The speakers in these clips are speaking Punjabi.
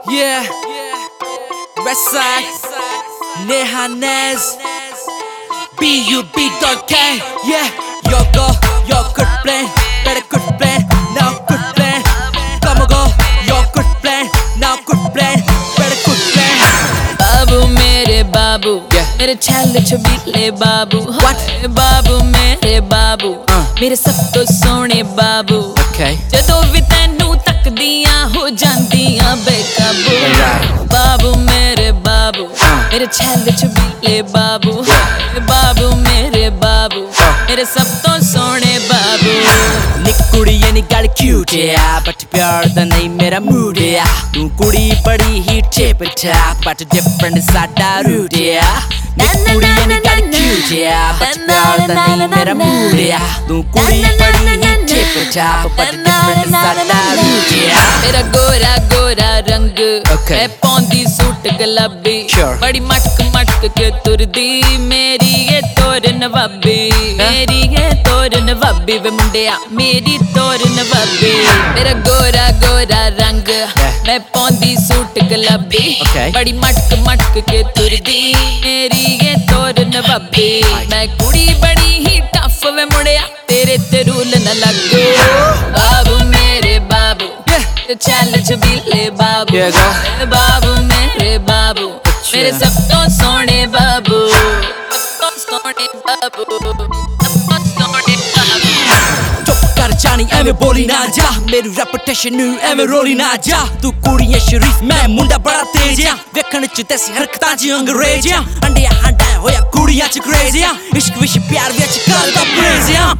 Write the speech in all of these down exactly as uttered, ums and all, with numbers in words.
Yeah, Westside, Nehanez, B U B dot K. Yeah, yo go, yo good plan, better good plan, now good plan. Come on go, yo good plan, now good plan, better good plan. बाबू मेरे बाबू Yeah. मेरे छैल छबीले बाबू What? हाय बाबू मेरे बाबू Uh. मेरे सब तो सोने बाबू Okay. ਜਦੋਂ ਵੀ ਤੈਨੂੰ ਤੱਕਦੀਆਂ ਹੋ ਜਾਂਦੀਆਂ ਬੇਕਾਬੂ Right. ਬਾਬੂ ਮੇਰੇ ਬਾਬੂ Uh. ਮੇਰੇ छैल छबीले ਬਾਬੂ ਹਾਏ ਬਾਬੂ ਮੇਰੇ ਬਾਬੂ ਮੇਰੇ ਸਭ ਤੋਂ ਸੋਹਣੇ ਬਾਬੂ ਨੀ ਕੁੜੀਏ ਨੀ ਗੱਲ cute ਆ but ਪਿਆਰ ਦਾ ਨਹੀਂ ਮੇਰਾ mood ਆ ਤੂੰ ਕੁੜੀ ਬੜੀ ਹੀ tip top but different ਸਾਡਾ root ਆ ਨੀ ਕੁੜੀਏ ਨੀ ਗੱਲ cute ਆ but ਪਿਆਰ ਦਾ ਨਹੀਂ ਮੇਰਾ mood ਆ ਤੂੰ ਕੁੜੀ ਬੜੀ ਹੀ tip top but different ਸਾਡਾ root ਆ ਮੇਰਾ ਗੋਰਾ ਗੋਰਾ ਰੰਗ Okay. ਮੈਂ ਪਾਉਂਦੀ ਸੂਟ ਗੁਲਾਬੀ Sure. ਬੜੀ ਮਟਕ ਮਟਕ ਕੇ ਤੁਰਦੀ ਮੇਰੀ ਇਹ ਤੋਰ ਨਵਾਬੀ ਮੇਰੀ ਇਹ ਤੋਰ ਨਵਾਬੀ ਵੇ ਮੁੰਡਿਆ ਮੇਰੀ ਤੋਰ ਨਵਾਬੀ ਮੇਰਾ ਗੋਰਾ ਗੋਰਾ ਰੰਗ ਮੈਂ ਪਾਉਂਦੀ ਸੂਟ ਗੁਲਾਬੀ Okay. ਬੜੀ ਮਟਕ ਮਟਕ ਕੇ ਤੁਰਦੀ ਮੇਰੀ ਇਹ ਤੋਰ ਨਵਾਬੀ ਮੈਂ ਕੁੜੀ ਬੜੀ ਹੀ ਟਫ ਵੇ ਮੁੰਡਿਆ ਤੇਰੇ ਤੇ ਰੂਲ ਨਾ ਲੱਗੋ ਬਾਬੂ ਮੇਰੇ ਬਾਬੂ ਤੇ ਚੱਲ ਛਬੀਲੇ ਬਾਬੂ Yeah, go. ਬਾਬੂ ਮੇਰੇ ਬਾਬੂ ਅੱਛਾ। ਮੇਰੇ ਸਭ ਤੋਂ ਸੋਹਣੇ ਬਾਬੂ ਸਭ ਤੋਂ ਸੋਹਣੇ ਬਾਬੂ ਸਭ ਤੋਂ ਸੋਹਣੇ ਬਾਬੂ ਚੁੱਪ ਕਰ ਜਾਣੀ ਐਵੇਂ ਬੋਲੀ ਨਾ ਜਾ ਮੇਰੀ ਰੈਪੂਟੇਸ਼ਨ ਨੂੰ ਐਵੇਂ ਰੋਲੀ ਨਾ ਜਾ ਤੂੰ ਕੁੜੀ ਐ ਸ਼ਰੀਫ ਮੈਂ ਮੁੰਡਾ ਬੜਾ ਤੇਜ਼ ਆ ਵੇਖਣ ਚ ਦੇਸੀ ਹਰਕਤਾਂ ਚ ਅੰਗਰੇਜ਼ ਆ ਅੰਡਿਆ ਹੰਡਾ ਹੋਇਆ ਕੁੜੀਆਂ ਚ ਕ੍ਰੇਜ਼ ਆ ਇਸ਼ਕ ਵਿਸ਼ ਪਿਆਰ ਵਿੱਚ ਕਰਦਾ ਪ੍ਰੇਜ਼ ਆ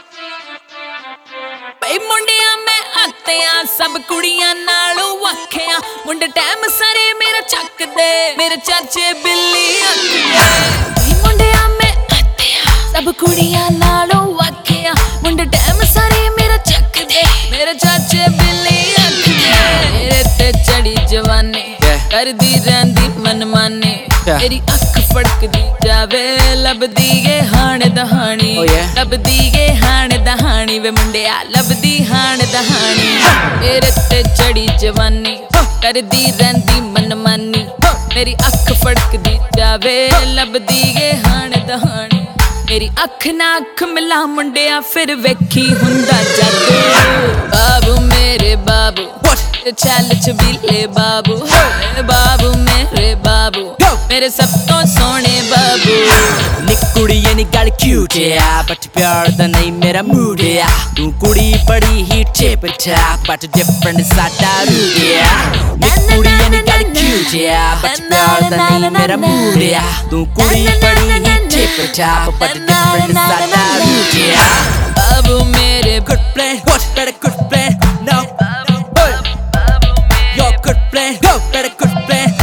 ਬਈ ਮੁੰਡਿਆਂ ਮੈਂ ਆਤਿਆਂ ਸਭ ਕੁੜੀਆਂ ਨਾਲੋਂ ਵੱਖਿਆ ਮੁੰਡੇ ਟਾਈਮ ਸਾਰੇ ਮੇਰਾ ਚੱਕਦੇ ਮੇਰੇ ਚਾਚੇ ਬਿੱਲੀ ਅੱਖਦੇ ਬਈ ਮੁੰਡਿਆਂ ਮੈਂ ਆਤਿਆਂ ਸਭ ਕੁੜੀਆਂ ਨਾਲੋਂ ਵੱਖਿਆ ਮੁੰਡੇ ਟਾਈਮ ਸਾਰੇ ਮੇਰਾ ਚੱਕਦੇ ਮੇਰੇ ਚਾਚੇ ਬਿੱਲੀ ਅੱਖਦੇ ਮੇਰੇ ਤੇ ਚੜੀ ਜਵਾਨੀ ਕਰਦੀ ਰਹਿੰਦੀ ਮਨਮਾਨੀ Yeah. ਮੇਰੀ ਅੱਖ ਫੜਕਦੀ ਜਾਵੇ ਲੱਭਦੀ ਏ ਹਾਣ ਦਹਾਣੀ Oh, yeah. ਲੱਭਦੀ ਏ ਹਾਣ ਦਹਾਣੀ ਵੇ ਮੁੰਡਿਆ ਲੱਭਦੀ ਹਾਣ ਦਹਾਣੀ ਤੇਰੇ ਤੇ ਚੜੀ ਜਵਾਨੀ ਕਰਦੀ ਰਹਿੰਦੀ ਮਨਮਾਨੀ ਮੇਰੀ ਅੱਖ ਫੜਕਦੀ ਜਾਵੇ ਲੱਭਦੀ ਏ ਹਾਣ ਦਹਾਣੀ ਮੇਰੀ ਅੱਖ ਨਾ ਅੱਖ ਮਿਲਾ ਮੁੰਡਿਆ ਫਿਰ ਵੇਖੀ ਹੁੰਦਾ ਜਾਦੂ ਬਾਬੂ ਮੇਰੇ ਬਾਬੂ ਤੇ ਚੱਲ ਛਬੀਲੇ ਬਾਬੂ ਹਾਏ ਬਾਬੂ ਮੇਰੇ ਬਾਬੂ ਮੇਰੇ ਸਭ ਤੋਂ ਸੋਹਣੇ ਬਾਬੂ ਨੀ ਕੁੜੀਏ ਨੀ ਗੱਲ cute ਆ but ਪਿਆਰ ਦਾ ਨਹੀਂ ਮੇਰਾ mood ਆ ਤੂੰ ਕੁੜੀ ਬੜੀ ਹੀ tip top but different ਸਾਡਾ root ਆ ਨੀ ਕੁੜੀਏ ਨੀ ਗੱਲ cute ਆ but ਪਿਆਰ ਦਾ ਨਹੀਂ ਮੇਰਾ mood ਆ ਤੂੰ ਕੁੜੀ ਬੜੀ ਹੀ tip top but different ਸਾਡਾ root ਆ ਬਾਬੂ ਮੇਰੇ good plan what better good plan no yo good plan go better good plan